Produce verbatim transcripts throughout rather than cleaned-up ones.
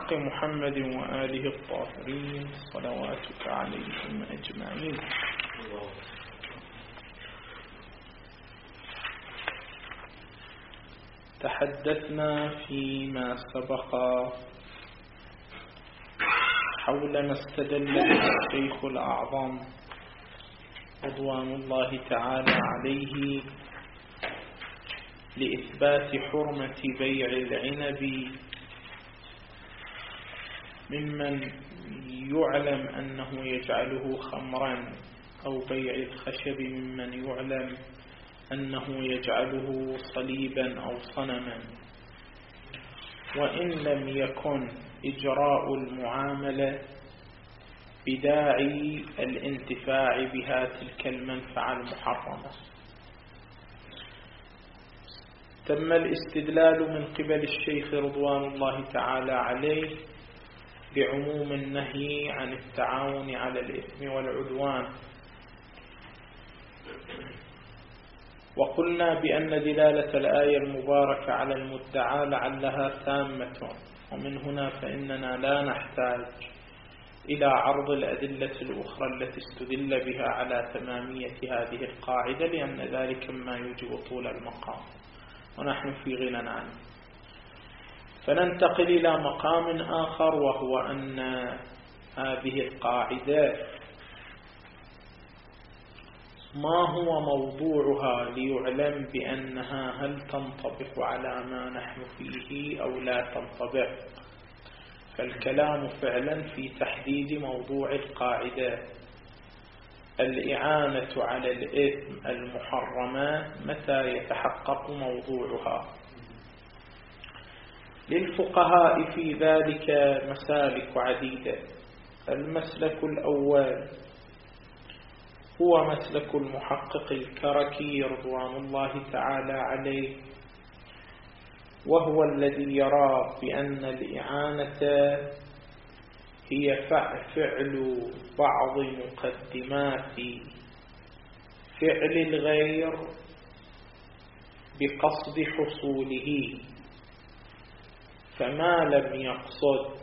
حق محمد وآله الطاهرين صلواتك عليهم أجمعين. تحدثنا فيما سبق حول ما استدل به الشيخ الأعظم رضوان الله تعالى عليه لإثبات حرمة بيع العنب ممن يعلم أنه يجعله خمرا، أو بيع الخشب ممن يعلم أنه يجعله صليبا أو صنما، وإن لم يكن إجراء المعاملة بداعي الانتفاع بها تلك المنفعة المحرمة. تم الاستدلال من قبل الشيخ رضوان الله تعالى عليه بعموم النهي عن التعاون على الإثم والعدوان، وقلنا بأن دلالة الآية المباركة على المدعى لعلها تامة، ومن هنا فإننا لا نحتاج إلى عرض الأدلة الأخرى التي استدل بها على تمامية هذه القاعدة، لأن ذلك ما يوجب طول المقام ونحن في غنى عنه. فننتقل إلى مقام آخر، وهو أن هذه القاعدة ما هو موضوعها ليعلم بأنها هل تنطبق على ما نحن فيه أو لا تنطبق. فالكلام فعلا في تحديد موضوع القاعدة. الإعانة على الإثم المحرمة متى يتحقق موضوعها؟ للفقهاء في ذلك مسالك عديدة. المسلك الأول هو مسلك المحقق الكركي رضوان الله تعالى عليه، وهو الذي يرى بأن الإعانة هي فعل بعض مقدمات فعل الغير بقصد حصوله، فما لم يقصد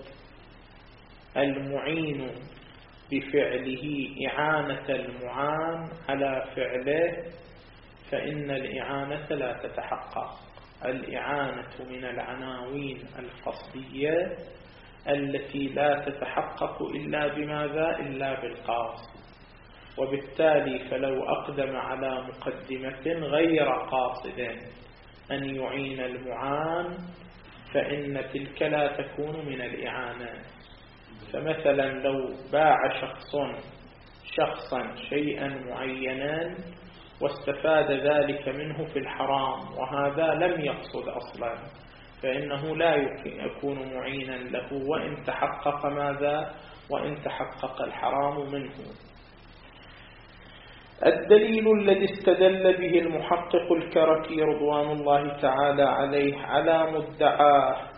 المعين بفعله إعانة المعان على فعله فإن الإعانة لا تتحقق. الإعانة من العناوين القصدية التي لا تتحقق إلا بماذا؟ إلا بالقاصد. وبالتالي فلو أقدم على مقدمة غير قاصد أن يعين المعان فإن تلك لا تكون من الإعانة. فمثلا لو باع شخص شخصا شيئا معينا واستفاد ذلك منه في الحرام وهذا لم يقصد أصلا، فإنه لا يكون معينا له وإن تحقق ماذا؟ وإن تحقق الحرام منه. الدليل الذي استدل به المحقق الكركي رضوان الله تعالى عليه على مدعاه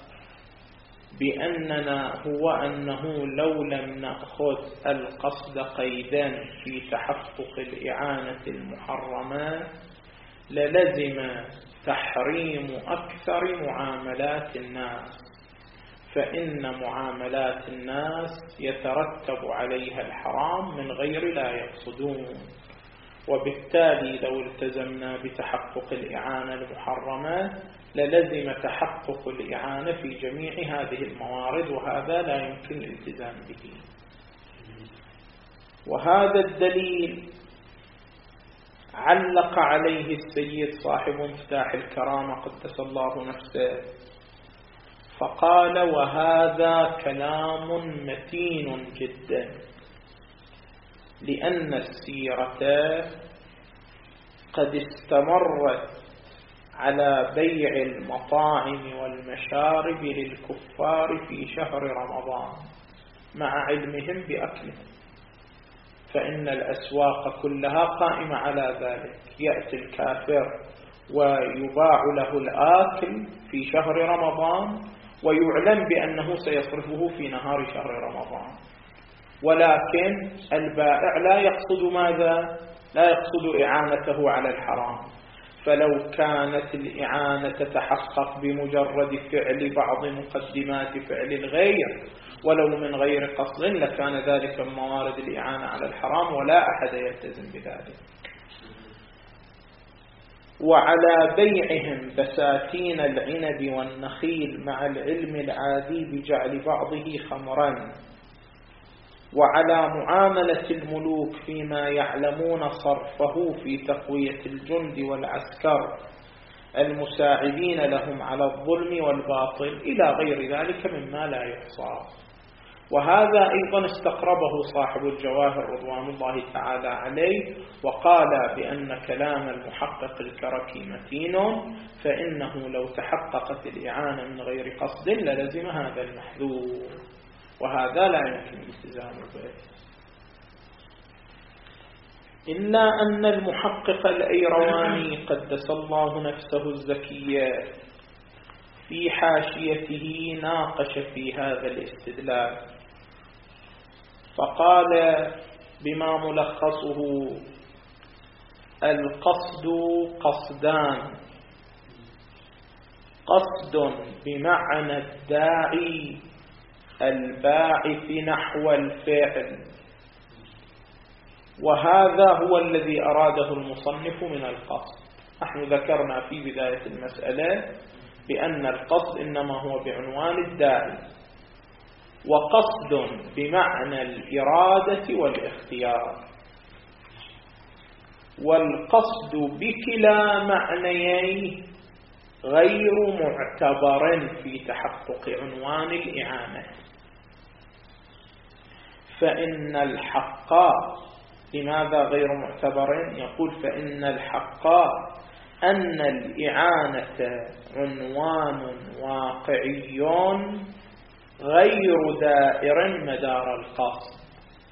بأننا هو أنه لو لم نأخذ القصد قيدا في تحقق الإعانة المحرمة للزم تحريم أكثر معاملات الناس، فإن معاملات الناس يترتب عليها الحرام من غير لا يقصدون، وبالتالي لو التزمنا بتحقق الإعانة المحرمة للزم تحقق الإعانة في جميع هذه الموارد، وهذا لا يمكن الالتزام به. وهذا الدليل علق عليه السيد صاحب مفتاح الكرامة قدس الله نفسه فقال: وهذا كلام متين جدا، لأن السيرة قد استمرت على بيع المطاعم والمشارب للكفار في شهر رمضان مع علمهم بأكلهم، فإن الأسواق كلها قائمة على ذلك. يأتي الكافر ويباع له الآكل في شهر رمضان ويعلم بأنه سيصرفه في نهار شهر رمضان، ولكن البائع لا يقصد ماذا؟ لا يقصد إعانته على الحرام، فلو كانت الإعانة تتحقق بمجرد فعل بعض مقدمات فعل الغير ولو من غير قصد لكان ذلك من موارد الإعانة على الحرام ولا أحد يلتزم بذلك. وعلى بيعهم بساتين العنب والنخيل مع العلم العادي بجعل بعضه خمرا، وعلى معاملة الملوك فيما يعلمون صرفه في تقوية الجند والعسكر المساعدين لهم على الظلم والباطل إلى غير ذلك مما لا يحصى. وهذا أيضا استقربه صاحب الجواهر رضوان الله تعالى عليه وقال بأن كلام المحقق الكركي متين، فإنه لو تحققت الإعانة من غير قصد للزم هذا المحذور، وهذا لا يمكن الالتزام به. إلا أن المحقق الأيرواني قدس الله نفسه الزكية في حاشيته ناقش في هذا الاستدلال، فقال بما ملخصه: القصد قصدان، قصد بمعنى الداعي الباعث نحو الفعل، وهذا هو الذي أراده المصنف من القصد. نحن ذكرنا في بداية المسألة بأن القصد إنما هو بعنوان الداعي، وقصد بمعنى الإرادة والاختيار، والقصد بكلا معنييه غير معتبر في تحقق عنوان الإعانة. فإن الحق، لماذا غير معتبر؟ يقول فإن الحق أن الإعانة عنوان واقعي غير دائر مدار القصد،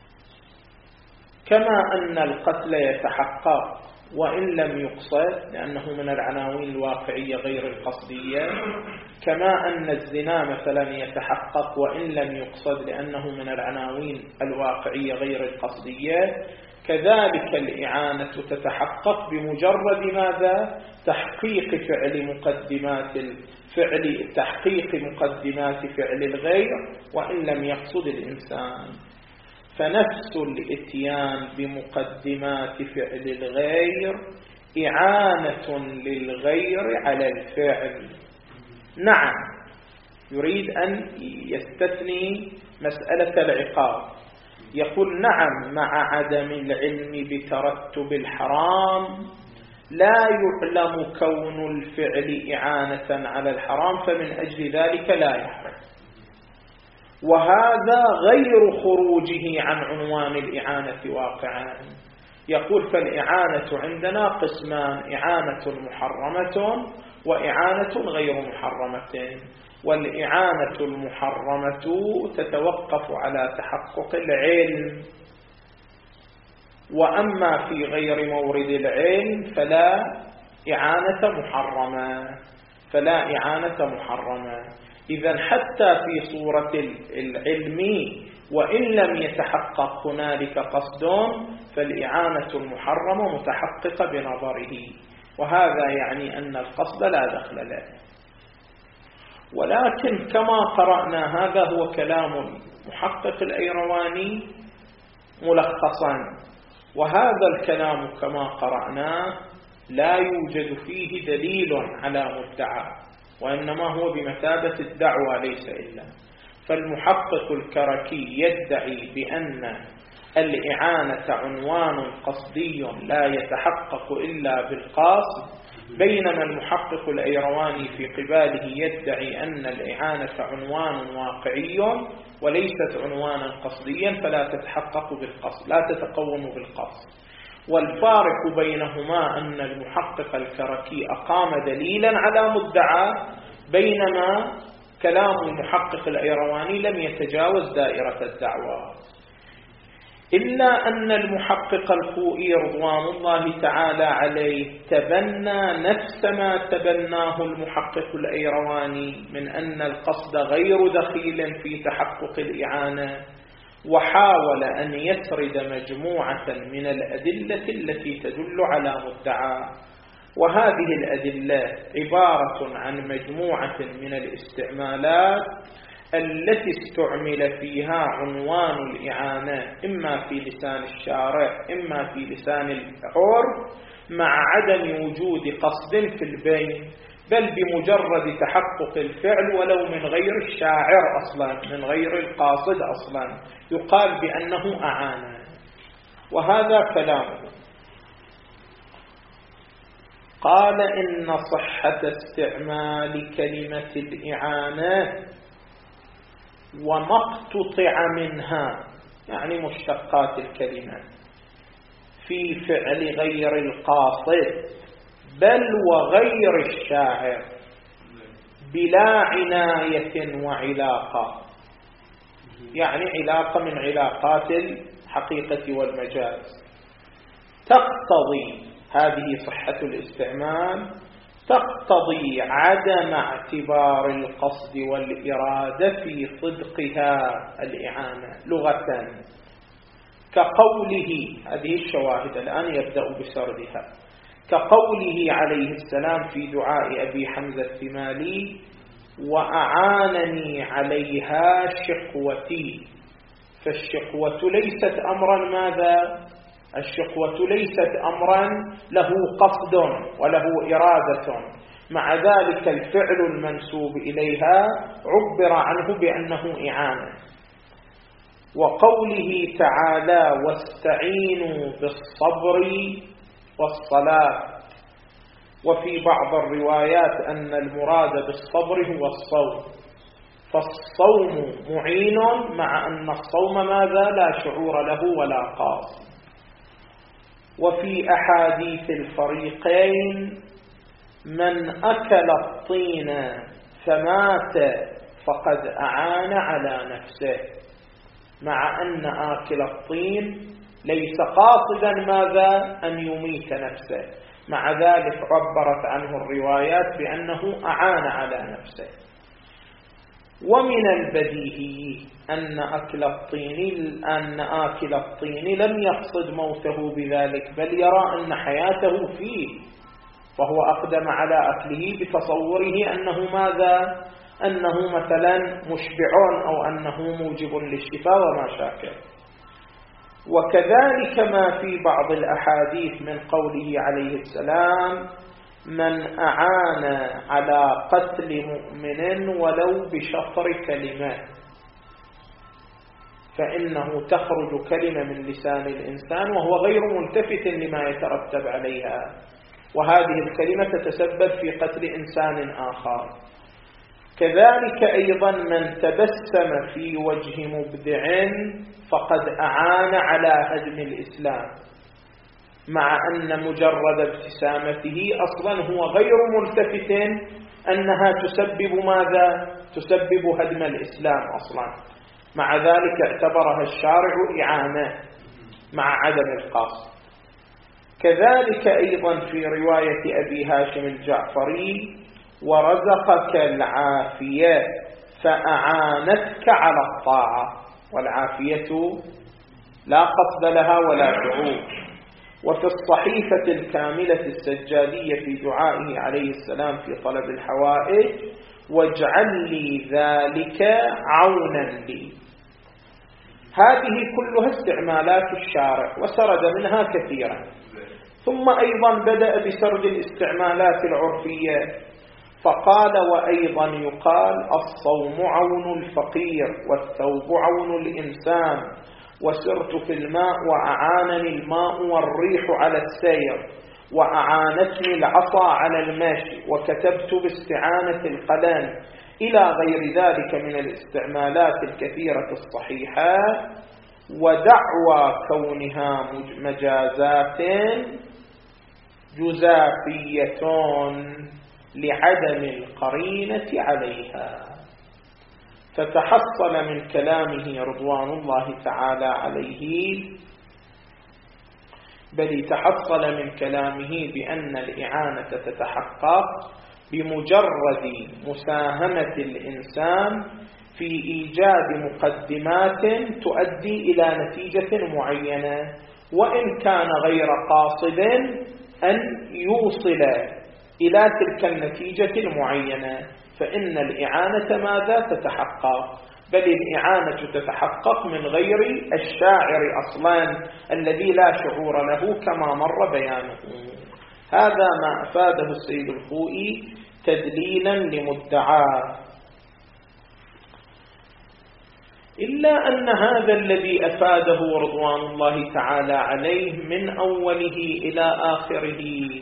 كما أن القتل يتحقق وإن لم يقصد لأنه من العناوين الواقعية غير القصدية، كما أن الزنا مثلا يتحقق وإن لم يقصد لأنه من العناوين الواقعية غير القصدية، كذلك الإعانة تتحقق بمجرد ماذا؟ تحقيق فعل مقدمات الفعل، تحقيق مقدمات فعل الغير وإن لم يقصد الإنسان. فنفس الإتيان بمقدمات فعل الغير إعانة للغير على الفعل. نعم، يريد أن يستثني مسألة العقاب، يقول نعم مع عدم العلم بترتب الحرام لا يعلم كون الفعل إعانة على الحرام، فمن أجل ذلك لا يحرم، وهذا غير خروجه عن عنوان الإعانة واقعا. يقول فالإعانة عندنا قسمان: إعانة محرمة وإعانة غير محرمة، والإعانة المحرمة تتوقف على تحقق العلم، وأما في غير مورد العلم فلا إعانة محرمة فلا إعانة محرمة. إذن حتى في صورة العلم وإن لم يتحقق هنالك قصد فالإعانة المحرمة متحققة بنظره، وهذا يعني أن القصد لا دخل له. ولكن كما قرأنا هذا هو كلام المحقق الأيرواني ملخصا، وهذا الكلام كما قرأناه لا يوجد فيه دليل على مدعى، وإنما هو بمثابة الدعوة ليس إلا. فالمحقق الكركي يدعي بأن الإعانة عنوان قصدي لا يتحقق إلا بالقصد، بينما المحقق الأيرواني في قباله يدعي أن الإعانة عنوان واقعي وليست عنوانا قصديا فلا تتحقق بالقصد، لا تتقوم بالقصد. والفارق بينهما أن المحقق الكركي أقام دليلا على مدعى، بينما كلام المحقق الأيرواني لم يتجاوز دائرة الدعوة. إلا أن المحقق الخوئي رضوان الله تعالى عليه تبنى نفس ما تبناه المحقق الأيرواني من أن القصد غير دخيل في تحقق الإعانة، وحاول أن يسرد مجموعة من الأدلة التي تدل على مدعى، وهذه الأدلة عبارة عن مجموعة من الاستعمالات التي استعمل فيها عنوان الإعانة إما في لسان الشارع إما في لسان العرف، مع عدم وجود قصد في البين، بل بمجرد تحقق الفعل ولو من غير الشاعر أصلا، من غير القاصد أصلا، يقال بأنه أعان. وهذا كلامه. قال إن صحة استعمال كلمة الإعانة وما اقتطع منها، يعني مشتقات الكلمة، في فعل غير القاصد بل وغير الشاعر بلا عناية وعلاقة، يعني علاقة من علاقات الحقيقة والمجاز، تقتضي هذه صحة الاستعمال، تقتضي عدم اعتبار القصد والإرادة في صدقها الإعانة لغة، كقوله، هذه الشواهد الآن يبدأ بسردها، كقوله عليه السلام في دعاء أبي حمزة الثمالي: وأعانني عليها شقوتي. فالشقوة ليست أمرا ماذا؟ الشقوة ليست أمرا له قصد وله إرادة، مع ذلك الفعل المنسوب إليها عبر عنه بأنه إعانة. وقوله تعالى: واستعينوا بالصبر والصلاة. وفي بعض الروايات أن المراد بالصبر هو الصوم، فالصوم معين، مع أن الصوم ماذا؟ لا شعور له ولا قاصد. وفي أحاديث الفريقين: من أكل الطين فمات فقد أعان على نفسه، مع أن آكل الطين ليس قاصدا ماذا؟ أن يميت نفسه، مع ذلك عبرت عنه الروايات بأنه أعان على نفسه. ومن البديهي أن أكل الطين أن آكل الطين لم يقصد موته بذلك، بل يرى أن حياته فيه، وهو أقدم على أكله بتصوره أنه ماذا؟ أنه مثلا مشبع أو أنه موجب للشفاء وما شاكل. وكذلك ما في بعض الأحاديث من قوله عليه السلام: من أعان على قتل مؤمن ولو بشطر كلمة، فإنه تخرج كلمة من لسان الإنسان وهو غير ملتفت لما يترتب عليها، وهذه الكلمة تتسبب في قتل إنسان آخر. كذلك أيضا من تبسم في وجه مبدع فقد أعان على هدم الإسلام، مع أن مجرد ابتسامته أصلا هو غير ملتفت أنها تسبب ماذا؟ تسبب هدم الإسلام أصلا، مع ذلك اعتبرها الشارع إعانة مع عدم القصد. كذلك أيضا في رواية أبي هاشم الجعفري: ورزقك العافية فأعانتك على الطاعة، والعافية لا قصد لها ولا شعور. وفي الصحيفة الكاملة السجادية في دعائه عليه السلام في طلب الحوائج: واجعل لي ذلك عونا لي. هذه كلها استعمالات الشارع وسرد منها كثيرا. ثم أيضا بدأ بسرد الاستعمالات العرفية فقال: وأيضا يقال الصوم عون الفقير، والثوب عون الإنسان، وسرت في الماء وأعانني الماء والريح على السير، وأعانتني العصا على المشي، وكتبت باستعانة القلم، إلى غير ذلك من الاستعمالات الكثيرة الصحيحة. ودعوى كونها مجازات جزافية لعدم القرينة عليها. فتحصل من كلامه رضوان الله تعالى عليه، بل تحصل من كلامه بأن الإعانة تتحقق بمجرد مساهمة الإنسان في إيجاد مقدمات تؤدي إلى نتيجة معينة، وإن كان غير قاصد أن يوصل إلى تلك النتيجة المعينة، فإن الإعانة ماذا تتحقق؟ بل الإعانة تتحقق من غير الشاعر أصلا الذي لا شعور له كما مر بيانه. هذا ما أفاده السيد الخوئي تدليلا لمدعاه، إلا أن هذا الذي أفاده رضوان الله تعالى عليه من أوله إلى آخره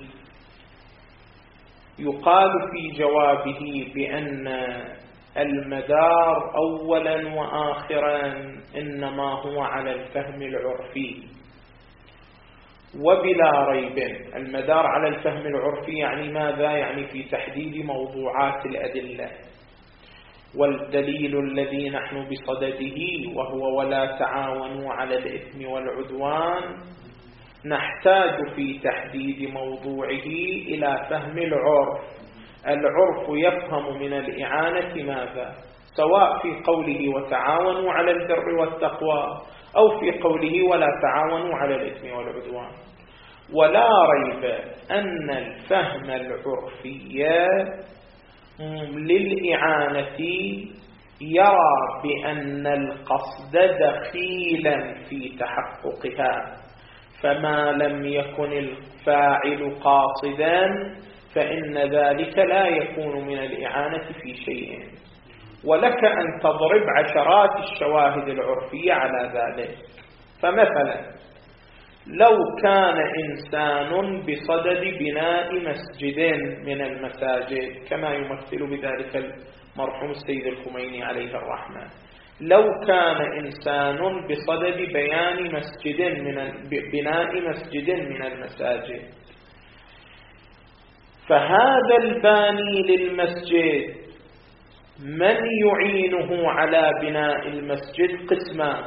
يقال في جوابه بأن المدار أولا وآخرا إنما هو على الفهم العرفي، وبلا ريب المدار على الفهم العرفي يعني ماذا؟ يعني في تحديد موضوعات الأدلة. والدليل الذي نحن بصدده وهو ولا تعاونوا على الإثم والعدوان نحتاج في تحديد موضوعه إلى فهم العرف. العرف يفهم من الإعانة ماذا؟ سواء في قوله وتعاونوا على البر والتقوى أو في قوله ولا تعاونوا على الإثم والعدوان. ولا ريب أن الفهم العرفي للإعانة يرى بأن القصد دخيلا في تحققها، فما لم يكن الفاعل قاصدا فإن ذلك لا يكون من الإعانة في شيء. ولك أن تضرب عشرات الشواهد العرفية على ذلك. فمثلا لو كان إنسان بصدد بناء مسجد من المساجد كما يمثل بذلك المرحوم السيد الخميني عليه الرحمة، لو كان إنسان بصدد بيان مسجد من بناء مسجد من المساجد، فهذا الباني للمسجد من يعينه على بناء المسجد قسمان: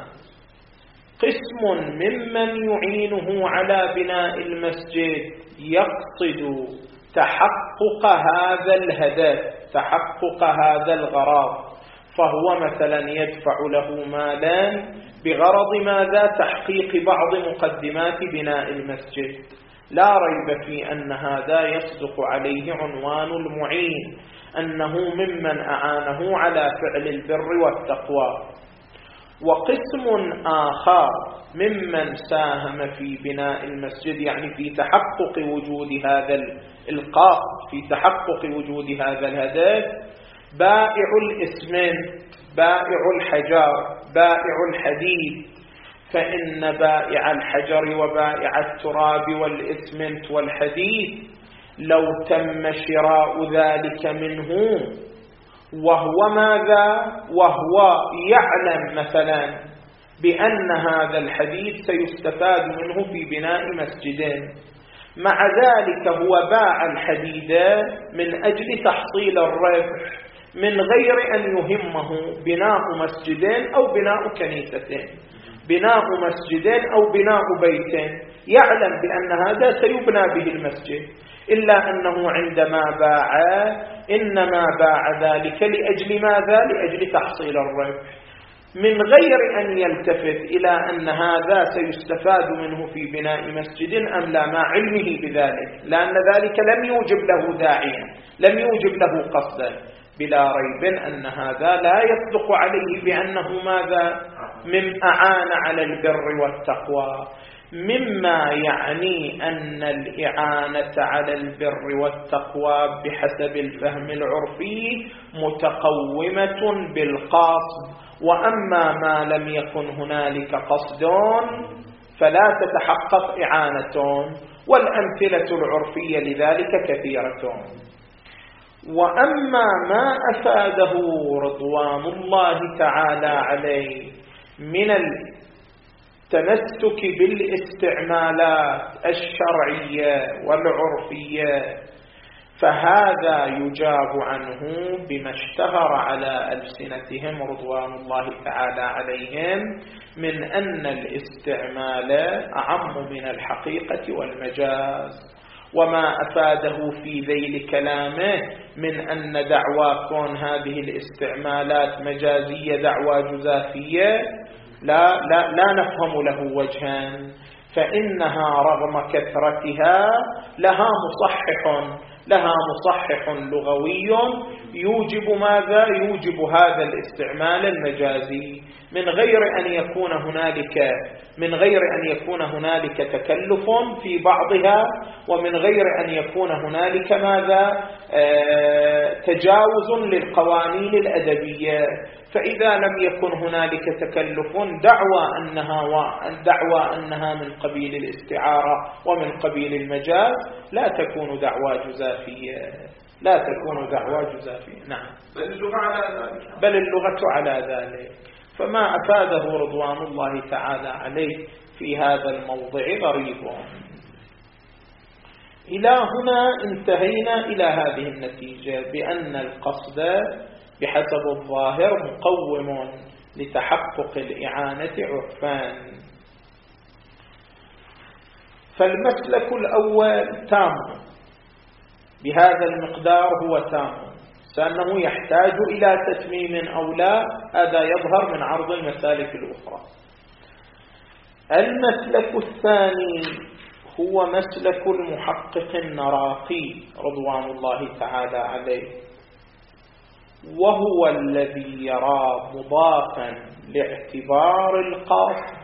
قسم ممن يعينه على بناء المسجد يقصد تحقق هذا الهدف، تحقق هذا الغرض، فهو مثلا يدفع له مالا بغرض ماذا؟ تحقيق بعض مقدمات بناء المسجد. لا ريب في أن هذا يصدق عليه عنوان المعين، أنه ممن أعانه على فعل البر والتقوى. وقسم آخر ممن ساهم في بناء المسجد، يعني في تحقق وجود هذا القصد، في تحقق وجود هذا الهدف، بائع الإسمنت، بائع الحجر، بائع الحديد. فإن بائع الحجر وبائع التراب والإسمنت والحديد لو تم شراء ذلك منه وهو ماذا؟ وهو يعلم مثلا بأن هذا الحديد سيستفاد منه في بناء مسجد، مع ذلك هو باع الحديد من أجل تحصيل الربح من غير أن يهمه بناء مسجد أو بناء كنيسة، بناء مسجد أو بناء بيت، يعلم بأن هذا سيبنى به المسجد، إلا أنه عندما باع إنما باع ذلك لأجل ماذا؟ لأجل تحصيل الربح، من غير أن يلتفت إلى أن هذا سيستفاد منه في بناء مسجد أم لا، مع علمه بذلك، لأن ذلك لم يوجب له داعيا، لم يوجب له قصدا. بلا ريب أن هذا لا يصدق عليه بأنه ماذا؟ من أعان على البر والتقوى، مما يعني أن الإعانة على البر والتقوى بحسب الفهم العرفي متقومة بالقصد، وأما ما لم يكن هنالك قصد فلا تتحقق إعانة، والأمثلة العرفية لذلك كثيرة. وأما ما أفاده رضوان الله تعالى عليه من التمسك بالاستعمالات الشرعية والعرفية فهذا يجاب عنه بما اشتهر على ألسنتهم رضوان الله تعالى عليهم من أن الاستعمال أعم من الحقيقة والمجاز. وما أفاده في ذيل كلامه من أن دعوى كون هذه الاستعمالات مجازية دعوى جزافية لا, لا, لا نفهم له وجها، فإنها رغم كثرتها لها مصحح لها مصحح لغوي يوجب ماذا؟ يوجب هذا الاستعمال المجازي من غير أن يكون هنالك من غير أن يكون هنالك تكلف في بعضها، ومن غير أن يكون هنالك ماذا؟ آه تجاوز للقوانين الأدبية. فإذا لم يكن هنالك تكلف دعوى أنها دعوى أنها من قبيل الاستعارة ومن قبيل المجاز لا تكون دعوى جزافية لا تكون دعوى جزافية نعم، بل اللغة على ذلك بل اللغة على ذلك. فما أفاده رضوان الله تعالى عليه في هذا الموضع غريب. إلى هنا انتهينا إلى هذه النتيجة بأن القصد بحسب الظاهر مقوم لتحقق الإعانة عرفان. فالمسلك الأول تام بهذا المقدار هو تام، سأنه يحتاج إلى تتميم أو لا هذا يظهر من عرض المسالك الأخرى. المسلك الثاني هو مسلك المحقق النراقي رضوان الله تعالى عليه، وهو الذي يرى مضافا لاعتبار القاصد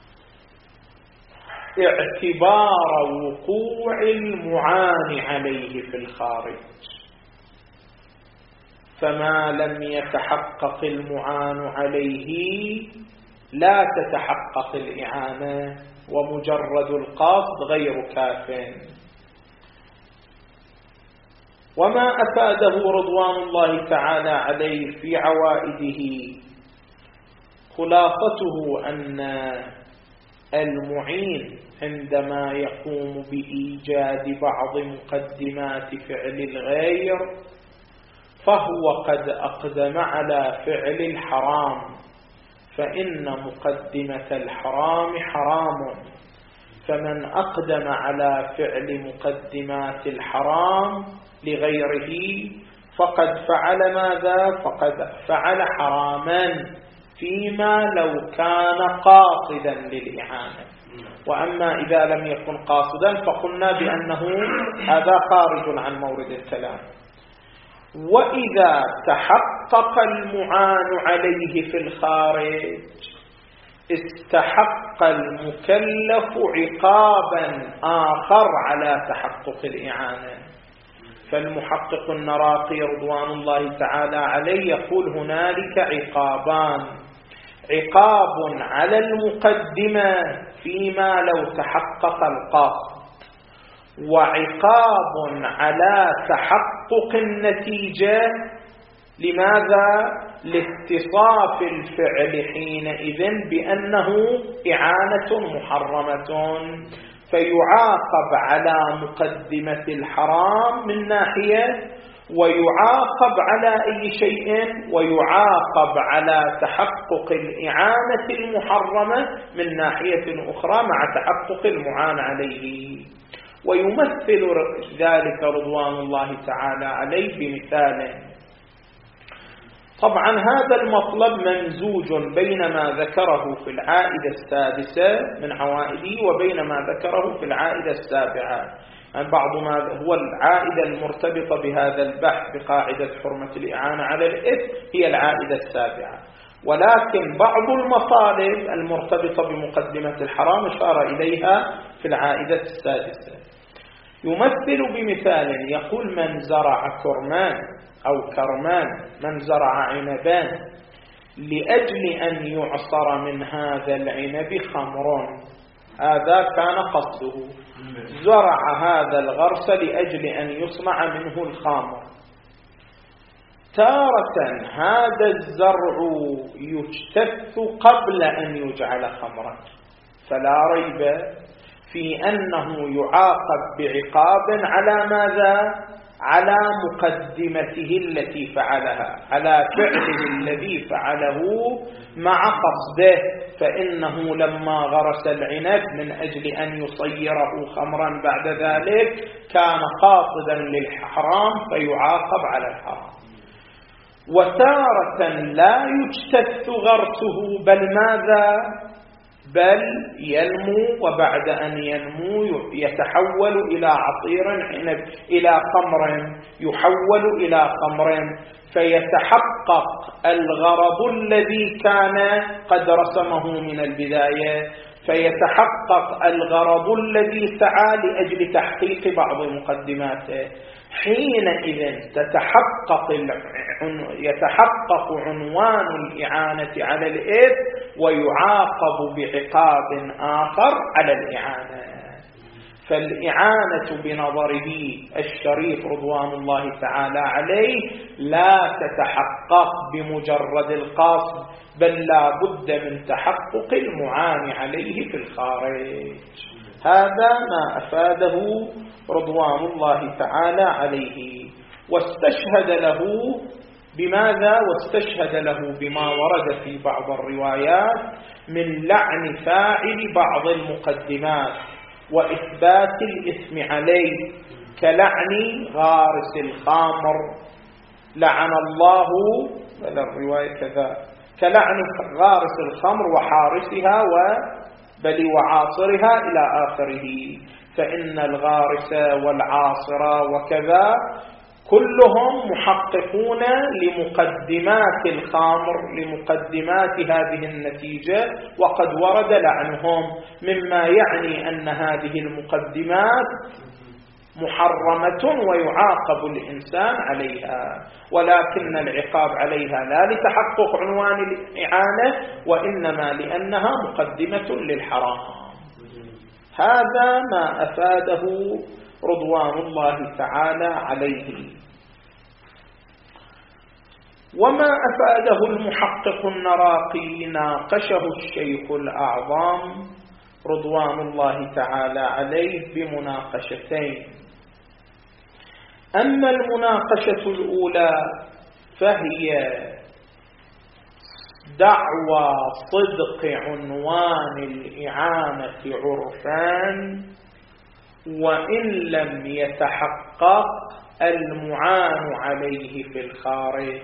اعتبار وقوع المعان عليه في الخارج، فما لم يتحقق المعان عليه لا تتحقق الإعانة، ومجرد القصد غير كاف. وما أفاده رضوان الله تعالى عليه في عوائده خلاصته أن المعين عندما يقوم بإيجاد بعض مقدمات فعل الغير فهو قد أقدم على فعل الحرام، فإن مقدمة الحرام حرام، فمن أقدم على فعل مقدمات الحرام لغيره فقد فعل ماذا؟ فقد فعل حراما فيما لو كان قاصدا للإعانة. وأما إذا لم يكن قاصدا فقلنا بأنه هذا خارج عن مورد الكلام. وإذا تحقق المعان عليه في الخارج استحق المكلف عقابا آخر على تحقق الإعانة. فالمحقق النراقي رضوان الله تعالى عليه يقول هنالك عقابان: عقاب على المقدمة فيما لو تحقق القصد، وعقاب على تحقق النتيجة. لماذا؟ لاتصاف الفعل حينئذ بأنه إعانة محرمة، فيعاقب على مقدمة الحرام من ناحية، ويعاقب على أي شيء؟ ويعاقب على تحقق الإعانة المحرمة من ناحية أخرى مع تحقق المعان عليه. ويمثل ذلك رضوان الله تعالى عليه بمثال. طبعا هذا المطلب ممزوج بين ما ذكره في العائدة السادسة من عوائده وبين ما ذكره في العائدة السابعة. يعني بعض ما هو العائدة المرتبطة بهذا البحث بقاعدة حرمة الإعانة على الإثم هي العائدة السابعة، ولكن بعض المطالب المرتبطة بمقدمة الحرام اشار إليها في العائدة السادسة. يمثل بمثال يقول: من زرع كرمان أو كرمان، من زرع عنبان لأجل أن يعصر من هذا العنب خمر، هذا كان قصده، زرع هذا الغرس لأجل أن يصنع منه الخمر. تارة هذا الزرع يجتث قبل أن يجعل خمرا، فلا ريب في أنه يعاقب بعقاب على ماذا؟ على مقدمته التي فعلها، على فعله الذي فعله مع قصده، فإنه لما غرس العنب من أجل أن يصيره خمرا بعد ذلك كان قاصدا للحرام فيعاقب على الحرام. وتارة لا يجتث غرسه، بل ماذا؟ بل ينمو، وبعد أن ينمو يتحول إلى عصير عنب، إلى خمر، يحول إلى خمر، فيتحقق الغرض الذي كان قد رسمه من البداية، فيتحقق الغرض الذي سعى لأجل تحقيق بعض مقدماته. حينئذ تتحقق يتحقق عنوان الإعانة على الإثم، ويعاقب بعقاب آخر على الإعانة. فالإعانة بنظره الشريف رضوان الله تعالى عليه لا تتحقق بمجرد القصد، بل لا بد من تحقق المعان عليه في الخارج. هذا ما أفاده رضوان الله تعالى عليه، واستشهد له بماذا؟ واستشهد له بما ورد في بعض الروايات من لعن فاعل بعض المقدمات وإثبات الإثم عليه، كلعن غارس الخمر، لعن الله، بل الرواية كذا، كلعن غارس الخمر وحارسها بل وعاصرها إلى آخره. فإن الغارس والعاصر وكذا كلهم محققون لمقدمات الخمر، لمقدمات هذه النتيجة، وقد ورد لعنهم، مما يعني أن هذه المقدمات محرمة ويعاقب الإنسان عليها، ولكن العقاب عليها لا لتحقق عنوان الإعانة، وإنما لأنها مقدمة للحرام. هذا ما أفاده رضوان الله تعالى عليه. وما أفاده المحقق النراقي ناقشه الشيخ الأعظم رضوان الله تعالى عليه بمناقشتين. أما المناقشة الأولى فهي دعوى صدق عنوان الإعانة عرفان، وإن لم يتحقق المعان عليه في الخارج.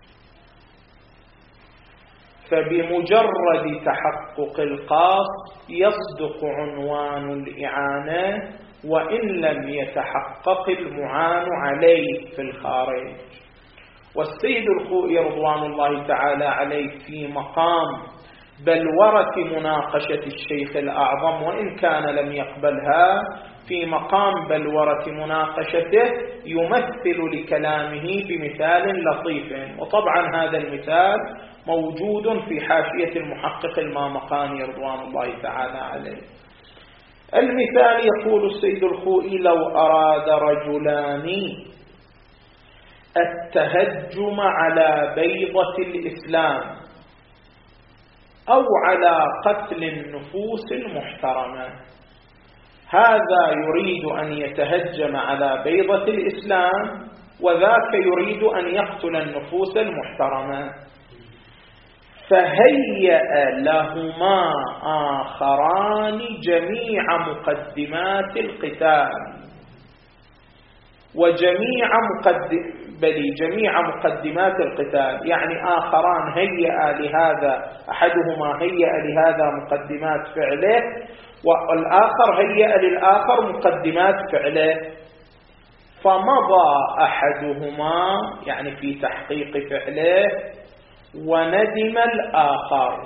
فبمجرد تحقق القصد يصدق عنوان الإعانة، وإن لم يتحقق المعان عليه في الخارج. والسيد الخوئي رضوان الله تعالى عليه في مقام بلورة مناقشة الشيخ الأعظم، وإن كان لم يقبلها، في مقام بلورة مناقشته يمثل لكلامه بمثال لطيف، وطبعا هذا المثال موجود في حاشية المحقق المامقاني رضوان الله تعالى عليه. المثال يقول السيد الخوئي: لو أراد رجلان التهجم على بيضة الإسلام أو على قتل النفوس المحترمة، هذا يريد أن يتهجم على بيضة الإسلام، وذاك يريد أن يقتل النفوس المحترمة، فهيأ لهما آخران جميع مقدمات القتال، وجميع مقدم بل جميع مقدمات القتال، يعني آخران هيأ لهذا، أحدهما هيأ لهذا مقدمات فعله، والآخر هيأ للآخر مقدمات فعله، فمضى أحدهما يعني في تحقيق فعله وندم الآخر.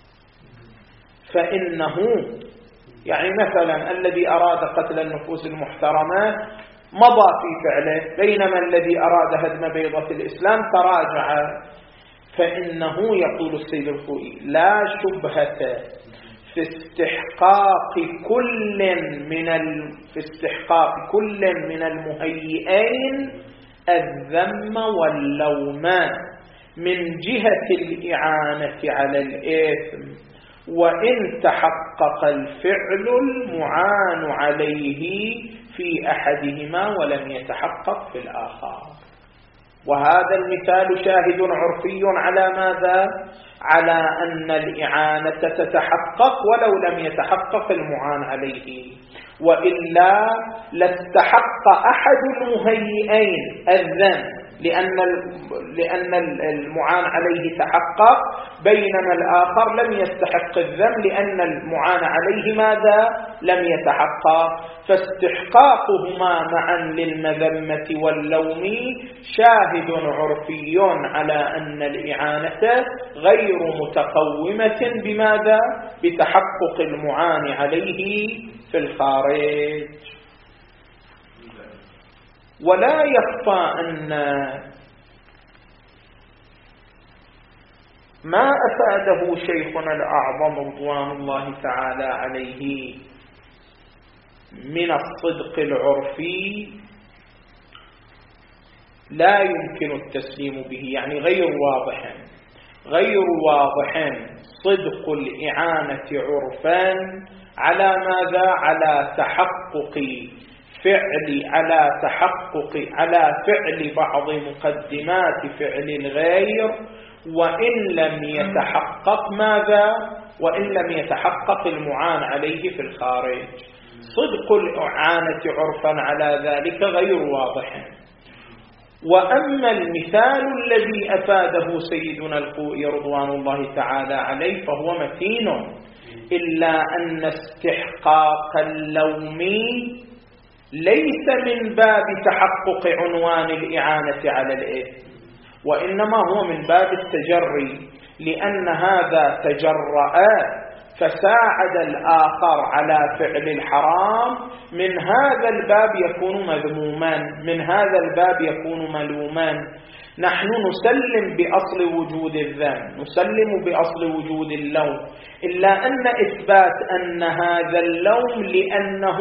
فإنه يعني مثلا الذي أراد قتل النفوس المحترمة مضى في فعله، بينما الذي أراد هدم بيضة الإسلام تراجع. فإنه يقول السيد الخوئي: لا شبهة في استحقاق كل من ال... في استحقاق كل من المهيئين الذم واللوم من جهة الإعانة على الإثم، وإن تحقق الفعل المعان عليه في أحدهما ولم يتحقق في الآخر. وهذا المثال شاهد عرفي على ماذا؟ على أن الإعانة تتحقق ولو لم يتحقق المعان عليه، وإلا لاستحق أحد المهيئين الذم لأن لأن المعان عليه تحقق، بينما الآخر لم يستحق الذم لأن المعان عليه ماذا؟ لم يتحقق. فاستحقاقهما معا للمذمة واللوم شاهد عرفي على أن الإعانة غير متقومة بماذا؟ بتحقق المعان عليه في الخارج. ولا يخفى أن ما أفاده شيخنا الأعظم رضوان الله تعالى عليه من الصدق العرفي لا يمكن التسليم به، يعني غير واضح غير واضح صدق الإعانة عرفا على ماذا؟ على تحقق فعل على تحقق على فعل بعض مقدمات فعل الغير، وإن لم يتحقق ماذا؟ وإن لم يتحقق المعان عليه في الخارج. صدق الإعانة عرفا على ذلك غير واضح. وأما المثال الذي أفاده سيدنا الخوئي رضوان الله تعالى عليه فهو متين، إلا أن استحقاق اللوم ليس من باب تحقق عنوان الإعانة على الإثم، وإنما هو من باب التجري، لأن هذا تجرأ فساعد الآخر على فعل الحرام، من هذا الباب يكون مذموما، من هذا الباب يكون ملوما. نحن نسلم بأصل وجود الذم، نسلم بأصل وجود اللوم، إلا أن إثبات أن هذا اللوم لأنه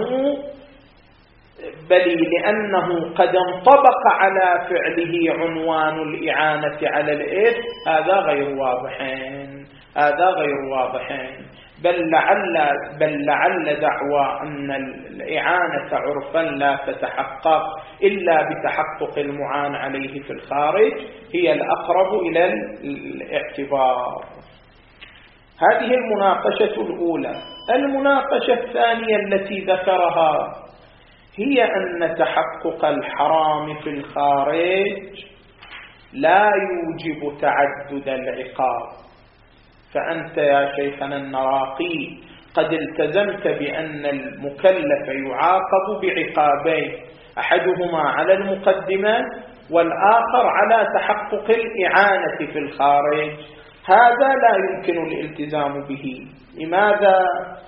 بل لأنه قد انطبق على فعله عنوان الإعانة على الإثم هذا غير واضح، هذا غير واضح. بل لعل, بل لعل دعوى أن الإعانة عرفا لا تتحقق إلا بتحقق المعان عليه في الخارج هي الأقرب إلى الاعتبار. هذه المناقشة الأولى. المناقشة الثانية التي ذكرها هي أن تحقق الحرام في الخارج لا يوجب تعدد العقاب. فأنت يا شيخنا النراقي قد التزمت بأن المكلف يعاقب بعقابين، أحدهما على المقدمة والآخر على تحقق الإعانة في الخارج. هذا لا يمكن الالتزام به. لماذا؟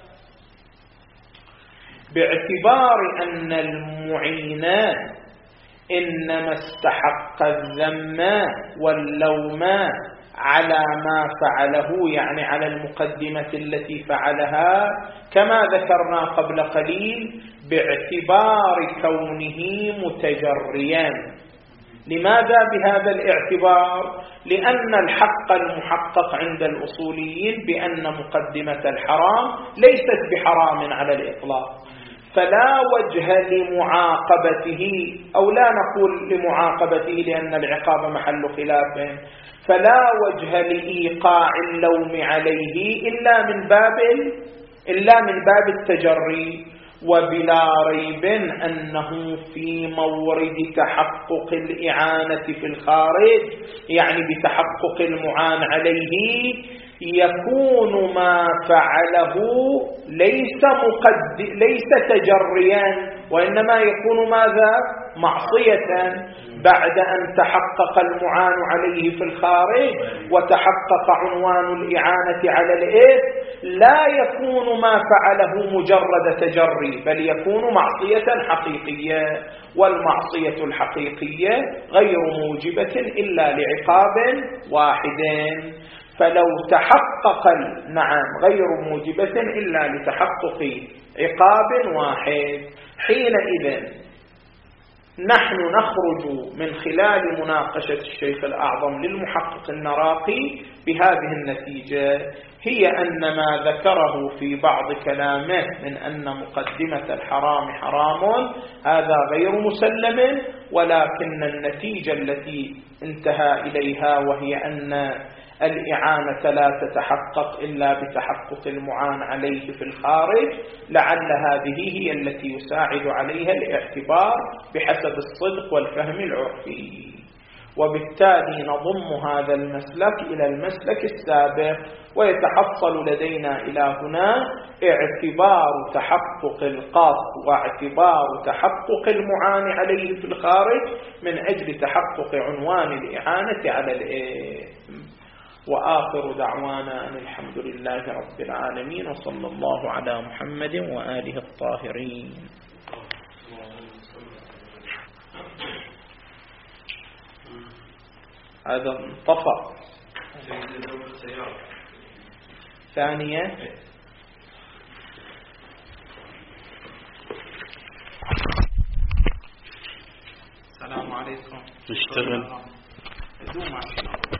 باعتبار أن المعين إنما استحق الذم واللوم على ما فعله، يعني على المقدمة التي فعلها، كما ذكرنا قبل قليل باعتبار كونه متجريا. لماذا بهذا الاعتبار؟ لأن الحق المحقق عند الأصوليين بأن مقدمة الحرام ليست بحرام على الإطلاق، فلا وجه لمعاقبته، أو لا نقول لمعاقبته لأن العقاب محل خلاف، فلا وجه لإيقاع اللوم عليه إلا من باب إلا من باب التجري. وبلا ريب أنه في مورد تحقق الإعانة في الخارج، يعني بتحقق المعان عليه، يكون ما فعله ليس مقد ليس تجريا، وإنما يكون ماذا؟ معصية، بعد أن تحقق المعان عليه في الخارج وتحقق عنوان الإعانة على الإثم، لا يكون ما فعله مجرد تجري، بل يكون معصية حقيقية، والمعصية الحقيقية غير موجبة إلا لعقاب واحد. فلو تحقق نعم غير موجبة إلا لتحقق عقاب واحد، حينئذ نحن نخرج من خلال مناقشة الشيخ الأعظم للمحقق النراقي بهذه النتيجة، هي أن ما ذكره في بعض كلامه من أن مقدمة الحرام حرام هذا غير مسلم، ولكن النتيجة التي انتهى إليها وهي أن الإعانة لا تتحقق إلا بتحقق المعان عليه في الخارج، لعل هذه هي التي يساعد عليها الاعتبار بحسب الصدق والفهم العرفي. وبالتالي نضم هذا المسلك إلى المسلك السابق، ويتحصل لدينا إلى هنا اعتبار تحقق القصد واعتبار تحقق المعان عليه في الخارج من أجل تحقق عنوان الإعانة على الإثم. وآخر دعوانا أن الحمد لله رب العالمين، وصلى الله على محمد وآله الطاهرين. هذا انطفأ. ثانية السلام عليكم. نشتغل.